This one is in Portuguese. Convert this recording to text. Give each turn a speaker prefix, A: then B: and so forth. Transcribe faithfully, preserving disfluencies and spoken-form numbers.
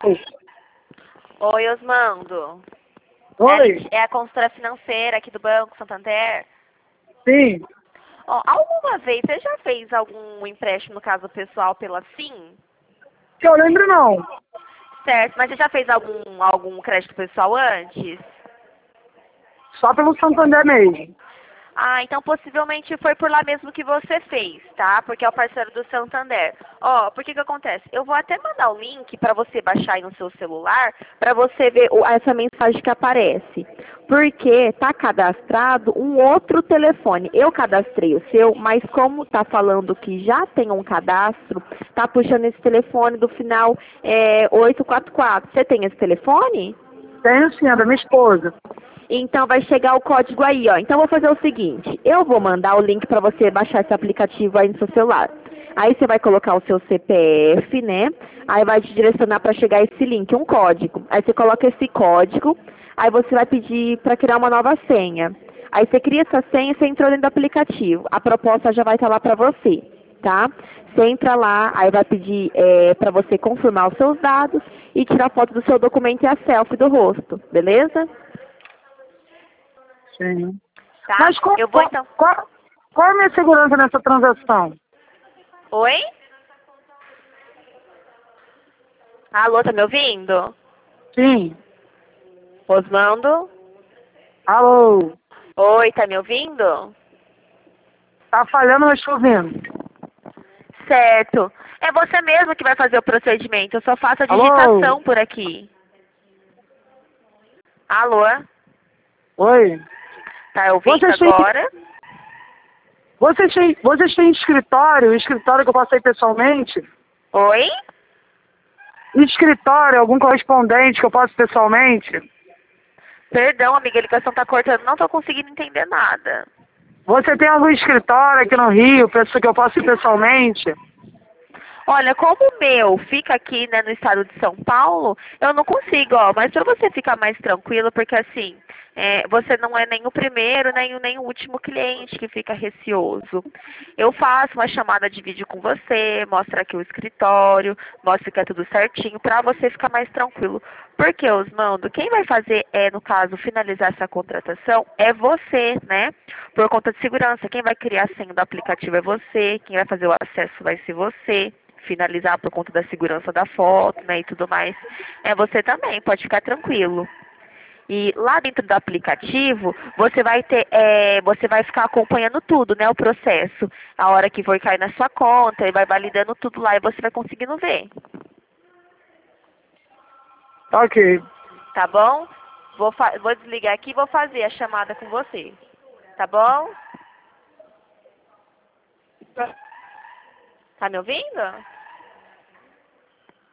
A: Oi, Osmando.
B: Oi?
A: É a consultora financeira aqui do Banco Santander.
B: Sim.
A: Ó, alguma vez você já fez algum empréstimo, no caso pessoal, pela Sim?
B: Que eu lembro não.
A: Certo, mas você já fez algum, algum crédito pessoal antes?
B: Só pelo Santander mesmo.
A: Ah, então possivelmente foi por lá mesmo que você fez, tá? Porque é o parceiro do Santander. Ó, por que que acontece? Eu vou até mandar o link para você baixar aí no seu celular, para você ver o- essa mensagem que aparece. Porque tá cadastrado um outro telefone. Eu cadastrei o seu, mas como tá falando que já tem um cadastro, tá puxando esse telefone do final é, oito quatro quatro. Você tem esse telefone?
B: Tenho sim, é da minha esposa.
A: Então vai chegar o código aí, ó. Então eu vou fazer o seguinte, eu vou mandar o link para você baixar esse aplicativo aí no seu celular. Aí você vai colocar o seu C P F, né? Aí vai te direcionar para chegar esse link, um código. Aí você coloca esse código, aí você vai pedir para criar uma nova senha. Aí você cria essa senha e você entrou dentro do aplicativo. A proposta já vai estar lá para você, tá? Você entra lá, aí vai pedir é, para você confirmar os seus dados e tirar foto do seu documento e a selfie do rosto, beleza?
B: Sim.
A: Tá?
B: Mas qual,
A: Eu vou
B: qual,
A: então.
B: qual, qual é a minha segurança nessa transação?
A: Oi? Alô, tá me ouvindo?
B: Sim.
A: Osmando?
B: Alô?
A: Oi, tá me ouvindo?
B: Tá falhando, mas estou ouvindo.
A: Certo. É você mesmo que vai fazer o procedimento. Eu só faço a
B: Alô?
A: digitação por aqui. Alô?
B: Oi?
A: Tá ouvindo
B: Vocês têm,
A: agora?
B: vocês têm, vocês têm escritório, escritório que eu posso ir pessoalmente?
A: Oi?
B: Escritório, algum correspondente que eu possa ir pessoalmente?
A: Perdão, amiga, a ligação tá cortando. Não tô conseguindo entender nada.
B: Você tem algum escritório aqui no Rio, pessoa que eu possa ir pessoalmente?
A: Olha, como o meu fica aqui, né, no estado de São Paulo, eu não consigo, ó, mas para você ficar mais tranquilo, porque assim, é, você não é nem o primeiro, nem, o- nem o último cliente que fica receoso. Eu faço uma chamada de vídeo com você, mostro aqui o escritório, mostro que é tudo certinho, para você ficar mais tranquilo. Porque, Osmando, quem vai fazer, é, no caso, finalizar essa contratação é você, né? Por conta de segurança. Quem vai criar a senha do aplicativo é você, quem vai fazer o acesso vai ser você, finalizar por conta da segurança da foto, né, e tudo mais. É você também, pode ficar tranquilo. E lá dentro do aplicativo, você vai ter, é, você vai ficar acompanhando tudo, né, o processo. A hora que for cair na sua conta, e vai validando tudo lá e você vai conseguindo ver.
B: Ok.
A: Tá bom? Vou, fa- vou desligar aqui e vou fazer a chamada com você. Tá bom? Tá me ouvindo?